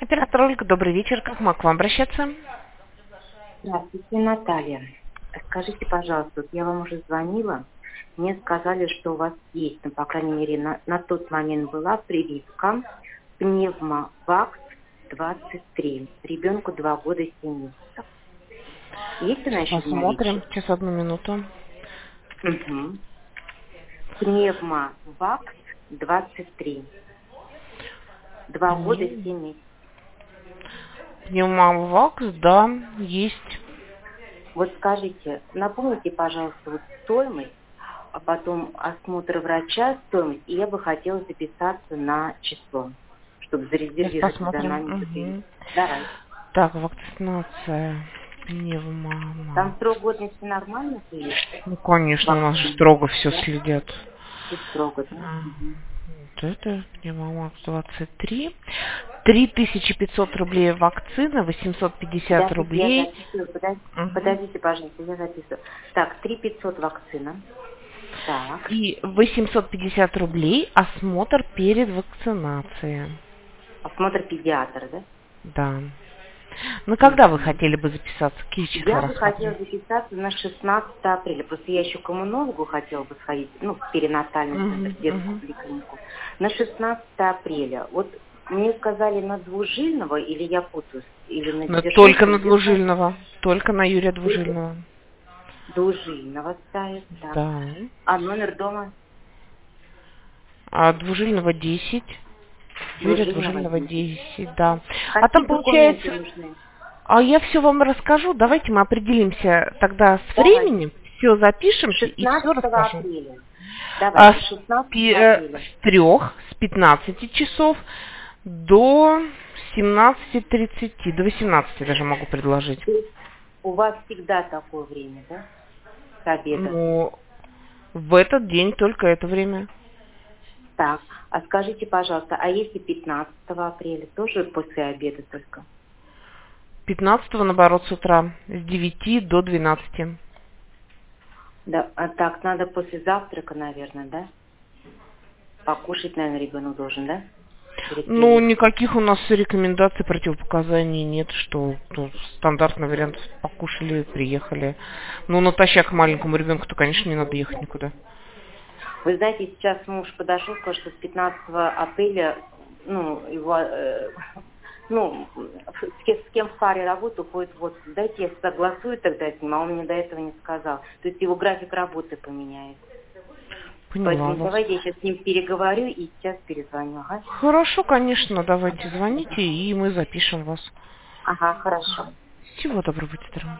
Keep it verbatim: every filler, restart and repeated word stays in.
Оператор Ольга, добрый вечер. Как могу к вам обращаться? Здравствуйте, Наталья. Скажите, пожалуйста, вот я вам уже звонила, мне сказали, что у вас есть, ну, по крайней мере, на, на тот момент была прививка пневмовакс двадцать три. Ребенку два года и семь месяцев. Есть она еще в Посмотрим. наличии? Сейчас одну минуту. Угу. Пневмовакс двадцать три. Два года и семь месяцев. Пневмовакс, да, есть. Вот скажите, напомните, пожалуйста, вот стоимость, а потом осмотр врача, стоимость, и я бы хотела записаться на число, чтобы Сейчас зарезервировать за посмотрим. нами запись. Угу. Давай. Так, вакцинация. Пневмовакс. Там срок годности нормально или Ну, конечно, у нас же вакцина? строго все Да? следят. И строго, да? А, Мгм. Вот это пневмовакс двадцать три. три тысячи пятьсот рублей вакцина, восемьсот пятьдесят Подождите, я рублей. записываю. Подождите, Угу. подождите, пожалуйста, я записываю. Так, три тысячи пятьсот вакцина. Так. И восемьсот пятьдесят рублей осмотр перед вакцинацией. Осмотр педиатра, да? Да. Ну, когда вы Мгм. хотели бы записаться? Какие числа Я бы хотела рассматривать? записаться на шестнадцатое апреля. Просто я еще к иммунологу хотела бы сходить, ну, в перинатальный центр, Угу, в детскую угу. поликлинику. На шестнадцатое апреля. Вот мне сказали на Двужильного, или я путаюсь, или на Но только Дершинского, на где ставят? Двужильного. Только на Юрия Только Двужильного. Двужильного ставят, так. Да. А номер дома? А Двужильного десять. Юрия Двужильного Двужильного десять. десять, да. А Какие там документы получается... нужны? А я все вам расскажу. Давайте мы определимся тогда с Давайте. временем. Все запишемся и все шестнадцатого расскажу. апреля. А Давайте, с, пи- шестнадцатого э, апреля. с трех, с пятнадцати часов до семнадцати тридцати, до восемнадцати даже могу предложить. То есть у вас всегда такое время, да? С обеда. Ну, в этот день только это время. Так, а скажите, пожалуйста, а если пятнадцатого апреля, тоже после обеда только? пятнадцатого, наоборот, с утра, с девяти до двенадцати. Да, а так, надо после завтрака, наверное, да? Покушать, наверное, ребенок должен, да? Перед Ну, прививкой. никаких у нас рекомендаций, противопоказаний нет, что ну, стандартный вариант покушали, приехали. Ну, натощак маленькому ребенку-то, конечно, не надо ехать никуда. Вы знаете, сейчас муж подошел, сказал, что с пятнадцатого апреля, ну, его, э, ну, с кем, с кем в паре работы уходит в отпуск. Дайте я согласую тогда с ним, а он мне до этого не сказал. То есть его график работы поменяет. Поняла Поэтому вас. давайте я сейчас с ним переговорю и сейчас перезвоню. Ага, Хорошо, конечно, давайте звоните, и мы запишем вас. ага, хорошо. Всего доброго, будьте здоровы.